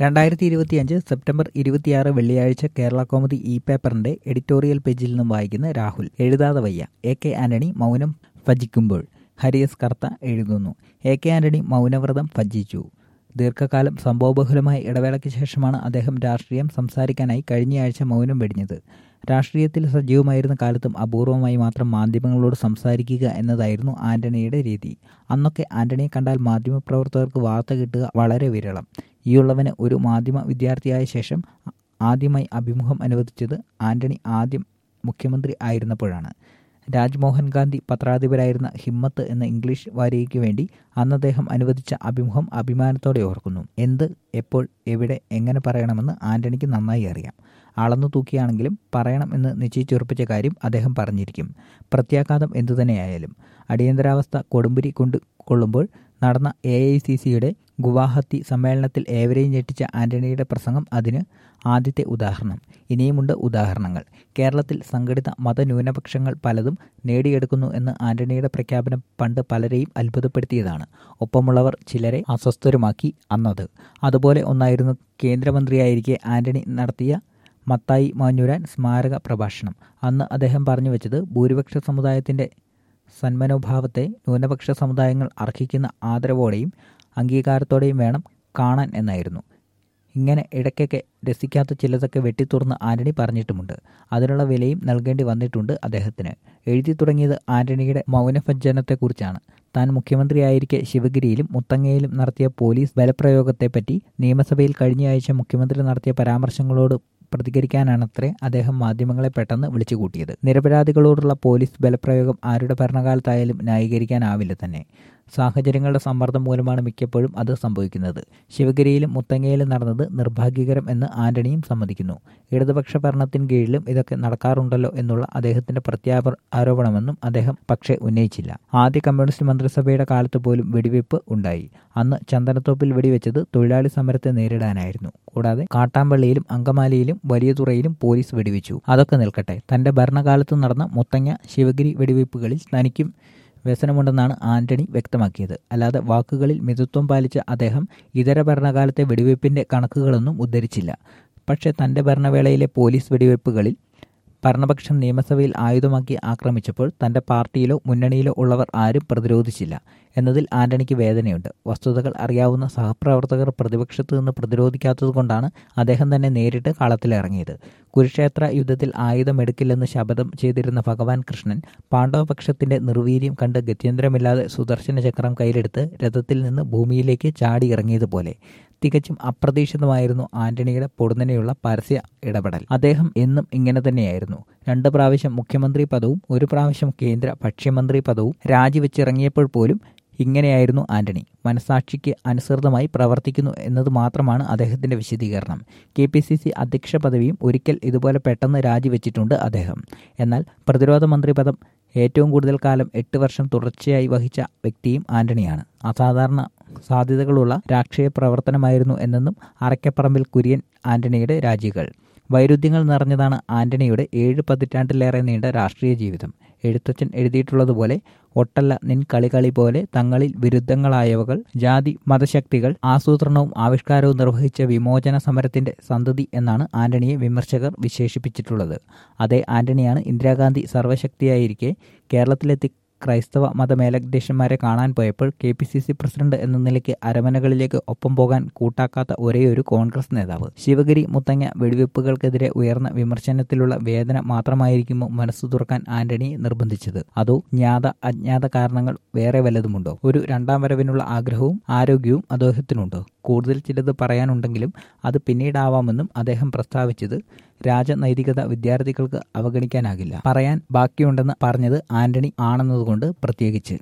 2025 September 26 വെള്ളിയാഴ്ച കേരളകൗമുദി പേപ്പറിന്റെ editorial പേജിൽ നിന്നും വായിക്കുന്ന രാഹുൽ. എഴുതാതെ വയ്യ. എ.കെ. ആന്റണി മൗനം ഭജിക്കുമ്പോൾ. ഹരിയസ് കർത്ത എഴുതുന്നു. എ.കെ. ആന്റണി മൗനവ്രതം ഭജിച്ചു. ദീർഘകാലം സംഭവബഹുലമായ ഇടവേളയ്ക്ക് ശേഷമാണ് അദ്ദേഹം രാഷ്ട്രീയം സംസാരിക്കാനായി കഴിഞ്ഞയാഴ്ച മൗനം വെടിഞ്ഞത്. രാഷ്ട്രീയത്തിൽ സജീവമായിരുന്ന കാലത്തും അപൂർവമായി മാത്രം മാധ്യമങ്ങളോട് സംസാരിക്കുക എന്നതായിരുന്നു ആന്റണിയുടെ രീതി. അന്നൊക്കെ ആന്റണിയെ കണ്ടാൽ മാധ്യമപ്രവർത്തകർക്ക് വാർത്ത കിട്ടുക വളരെ വിരളം. ഈയുള്ളവന് ഒരു മാധ്യമ വിദ്യാർത്ഥിയായ ശേഷം ആദ്യമായി അഭിമുഖം അനുവദിച്ചത് ആന്റണി ആദ്യം മുഖ്യമന്ത്രി ആയിരുന്നപ്പോഴാണ്. രാജ്മോഹൻ ഗാന്ധി പത്രാധിപരായിരുന്ന ഹിമ്മത്ത് എന്ന ഇംഗ്ലീഷ് വാരികയ്ക്ക് വേണ്ടി അന്ന് അദ്ദേഹം അനുവദിച്ച അഭിമുഖം അഭിമാനത്തോടെ ഓർക്കുന്നു. എന്ത്, എപ്പോൾ, എവിടെ, എങ്ങനെ പറയണമെന്ന് ആന്റണിക്ക് നന്നായി അറിയാം. അളന്നു തൂക്കിയാണെങ്കിലും പറയണം എന്ന് നിശ്ചയിച്ചുറപ്പിച്ച കാര്യം അദ്ദേഹം പറഞ്ഞിരിക്കും. പ്രത്യാഘാതം എന്തുതന്നെയായാലും. അടിയന്തരാവസ്ഥ കൊടുമ്പിരി കൊള്ളുമ്പോൾ നടന്ന AICCയുടെ ഗുവാഹത്തി സമ്മേളനത്തിൽ ഏവരെയും ഞെട്ടിച്ച ആന്റണിയുടെ പ്രസംഗം അതിന് ആദ്യത്തെ ഉദാഹരണം. ഇനിയുമുണ്ട് ഉദാഹരണങ്ങൾ. കേരളത്തിൽ സംഘടിത മതന്യൂനപക്ഷങ്ങൾ പലതും നേടിയെടുക്കുന്നു എന്ന് ആന്റണിയുടെ പ്രഖ്യാപനം പണ്ട് പലരെയും അത്ഭുതപ്പെടുത്തിയതാണ്. ഒപ്പമുള്ളവർ ചിലരെ അസ്വസ്ഥരുമാക്കി അന്നത്. അതുപോലെ ഒന്നായിരുന്നു കേന്ദ്രമന്ത്രിയായിരിക്കെ ആന്റണി നടത്തിയ മത്തായി മാഞ്ഞൂരാൻ സ്മാരക പ്രഭാഷണം. അന്ന് അദ്ദേഹം പറഞ്ഞു വെച്ചത് ഭൂരിപക്ഷ സമുദായത്തിൻ്റെ സന്മനോഭാവത്തെ ന്യൂനപക്ഷ സമുദായങ്ങൾ അർഹിക്കുന്ന ആദരവോടെയും അംഗീകാരത്തോടെയും വേണം കാണാൻ എന്നായിരുന്നു. ഇങ്ങനെ ഇടയ്ക്കൊക്കെ രസിക്കാത്ത ചിലതൊക്കെ വെട്ടിത്തുറന്ന് ആന്റണി പറഞ്ഞിട്ടുമുണ്ട്. അതിനുള്ള വിലയും നൽകേണ്ടി വന്നിട്ടുണ്ട് അദ്ദേഹത്തിന്. എഴുതി തുടങ്ങിയത് ആന്റണിയുടെ മൗനഭഞ്ജനത്തെക്കുറിച്ചാണ്. താൻ മുഖ്യമന്ത്രിയായിരിക്കെ ശിവഗിരിയിലും മുത്തങ്ങയിലും നടത്തിയ പോലീസ് ബലപ്രയോഗത്തെപ്പറ്റി നിയമസഭയിൽ കഴിഞ്ഞയാഴ്ച മുഖ്യമന്ത്രി നടത്തിയ പരാമർശങ്ങളോട് പ്രതികരിക്കാനാണത്രേ അദ്ദേഹം മാധ്യമങ്ങളെ പെട്ടെന്ന് വിളിച്ചുകൂട്ടിയത്. നിരപരാധികളോടുള്ള പോലീസ് ബലപ്രയോഗം ആരുടെ ഭരണകാലത്തായാലും ന്യായീകരിക്കാനാവില്ല തന്നെ. സാഹചര്യങ്ങളുടെ സമ്മർദ്ദം മൂലമാണ് മിക്കപ്പോഴും അത് സംഭവിക്കുന്നത്. ശിവഗിരിയിലും മുത്തങ്ങയിലും നടന്നത് നിർഭാഗ്യകരം എന്ന് ആന്റണിയും സമ്മതിക്കുന്നു. ഇടതുപക്ഷ ഭരണത്തിന് കീഴിലും ഇതൊക്കെ നടക്കാറുണ്ടല്ലോ എന്നുള്ള അദ്ദേഹത്തിന്റെ പ്രത്യാരോപണമെന്നും അദ്ദേഹം പക്ഷേ ഉന്നയിച്ചില്ല. ആദ്യ കമ്മ്യൂണിസ്റ്റ് മന്ത്രിസഭയുടെ കാലത്ത് പോലും വെടിവെപ്പ് ഉണ്ടായി. അന്ന് ചന്ദനത്തോപ്പിൽ വെടിവെച്ചത് തൊഴിലാളി സമരത്തെ നേരിടാനായിരുന്നു. കൂടാതെ കാട്ടാമ്പള്ളിയിലും അങ്കമാലിയിലും വലിയതുറയിലും പോലീസ് വെടിവെച്ചു. അതൊക്കെ നിൽക്കട്ടെ, തന്റെ ഭരണകാലത്ത് നടന്ന മുത്തങ്ങ ശിവഗിരി വെടിവെപ്പുകളിൽ തനിക്കും വ്യസനമുണ്ടെന്നാണ് ആന്റണി വ്യക്തമാക്കിയത്. അല്ലാതെ വാക്കുകളിൽ മിതത്വം പാലിച്ച അദ്ദേഹം ഇതര ഭരണകാലത്തെ വെടിവെപ്പിന്റെ കണക്കുകളൊന്നും ഉദ്ധരിച്ചില്ല. പക്ഷേ തന്റെ ഭരണവേളയിലെ പോലീസ് വെടിവെപ്പുകളിൽ ഭരണപക്ഷം നിയമസഭയിൽ ആയുധമാക്കി ആക്രമിച്ചപ്പോൾ തന്റെ പാർട്ടിയിലോ മുന്നണിയിലോ ഉള്ളവർ ആരും പ്രതിരോധിച്ചില്ല എന്നതിൽ ആന്റണിക്ക് വേദനയുണ്ട്. വസ്തുതകൾ അറിയാവുന്ന സഹപ്രവർത്തകർ പ്രതിപക്ഷത്തു നിന്ന് പ്രതിരോധിക്കാത്തതുകൊണ്ടാണ് അദ്ദേഹം തന്നെ നേരിട്ട് കളത്തിലിറങ്ങിയത്. കുരുക്ഷേത്ര യുദ്ധത്തിൽ ആയുധമെടുക്കില്ലെന്ന് ശപഥം ചെയ്തിരുന്ന ഭഗവാൻ കൃഷ്ണൻ പാണ്ഡവപക്ഷത്തിന്റെ നിർവീര്യം കണ്ട് ഗത്യന്തരമില്ലാതെ സുദർശന ചക്രം കയ്യിലെടുത്ത് രഥത്തിൽ നിന്ന് ഭൂമിയിലേക്ക് ചാടിയിറങ്ങിയതുപോലെ തികച്ചും അപ്രതീക്ഷിതമായിരുന്നു ആന്റണിയുടെ പൊടുന്നനെയുള്ള പരസ്യ ഇടപെടൽ. അദ്ദേഹം എന്നും ഇങ്ങനെ തന്നെയായിരുന്നു. 2 പ്രാവശ്യം മുഖ്യമന്ത്രി പദവും 1 പ്രാവശ്യം കേന്ദ്ര ഭക്ഷ്യമന്ത്രി പദവും രാജിവെച്ചിറങ്ങിയപ്പോൾ പോലും ഇങ്ങനെയായിരുന്നു ആന്റണി. മനസാക്ഷിക്ക് അനുസൃതമായി പ്രവർത്തിക്കുന്നു എന്നത് മാത്രമാണ് അദ്ദേഹത്തിന്റെ വിശദീകരണം. KPCC അധ്യക്ഷ പദവിയും ഒരിക്കൽ ഇതുപോലെ പെട്ടെന്ന് രാജിവെച്ചിട്ടുണ്ട് അദ്ദേഹം. എന്നാൽ പ്രതിരോധ മന്ത്രി പദം ഏറ്റവും കൂടുതൽ കാലം 8 വർഷം തുടർച്ചയായി വഹിച്ച വ്യക്തിയും ആന്റണിയാണ്. അസാധാരണ സാധ്യതകളുള്ള രാഷ്ട്രീയ പ്രവർത്തനമായിരുന്നു എന്നെന്നും അറയ്ക്കപ്പറമ്പിൽ കുര്യൻ ആന്റണിയുടെ രാജികൾ. വൈരുദ്ധ്യങ്ങൾ നിറഞ്ഞതാണ് ആന്റണിയുടെ 7 പതിറ്റാണ്ടിലേറെ നീണ്ട രാഷ്ട്രീയ ജീവിതം. എഴുത്തച്ഛൻ എഴുതിയിട്ടുള്ളതുപോലെ ഒട്ടല്ല നിൻ കളി പോലെ തങ്ങളിൽ വിരുദ്ധങ്ങളായവകൾ ജാതി മതശക്തികൾ ആസൂത്രണവും ആവിഷ്കാരവും നിർവഹിച്ച വിമോചന സമരത്തിന്റെ സന്തതി എന്നാണ് ആന്റണിയെ വിമർശകർ വിശേഷിപ്പിച്ചിട്ടുള്ളത്. അതേ ആന്റണിയാണ് ഇന്ദിരാഗാന്ധി സർവശക്തിയായിരിക്കെ കേരളത്തിലെത്തി ക്രൈസ്തവ മതമേലധ്യക്ഷന്മാരെ കാണാൻ പോയപ്പോൾ KPCC പ്രസിഡന്റ് എന്ന നിലയ്ക്ക് അരമനകളിലേക്ക് ഒപ്പം പോകാൻ കൂട്ടാക്കാത്ത ഒരേയൊരു കോൺഗ്രസ് നേതാവ്. ശിവഗിരി മുത്തങ്ങ വെടിവെപ്പുകൾക്കെതിരെ ഉയർന്ന വിമർശനത്തിലുള്ള വേദന മാത്രമായിരിക്കുമോ മനസ്സു തുറക്കാൻ ആന്റണിയെ നിർബന്ധിച്ചത്? അതോ അജ്ഞാത കാരണങ്ങൾ വേറെ വല്ലതുമുണ്ടോ? ഒരു 2ാം വരവിനുള്ള ആഗ്രഹവും ആരോഗ്യവും അദ്ദേഹത്തിനുണ്ടോ? കൂടുതൽ ചിലത് പറയാനുണ്ടെങ്കിലും അത് പിന്നീടാവാമെന്നും അദ്ദേഹം പ്രസ്താവിച്ചത് രാജനൈതികത വിദ്യാർത്ഥികൾക്ക് അവഗണിക്കാനാകില്ല. പറയാൻ ബാക്കിയുണ്ടെന്ന് പറഞ്ഞത് ആന്റണി ആണെന്നതുകൊണ്ട് പ്രത്യേകിച്ച്.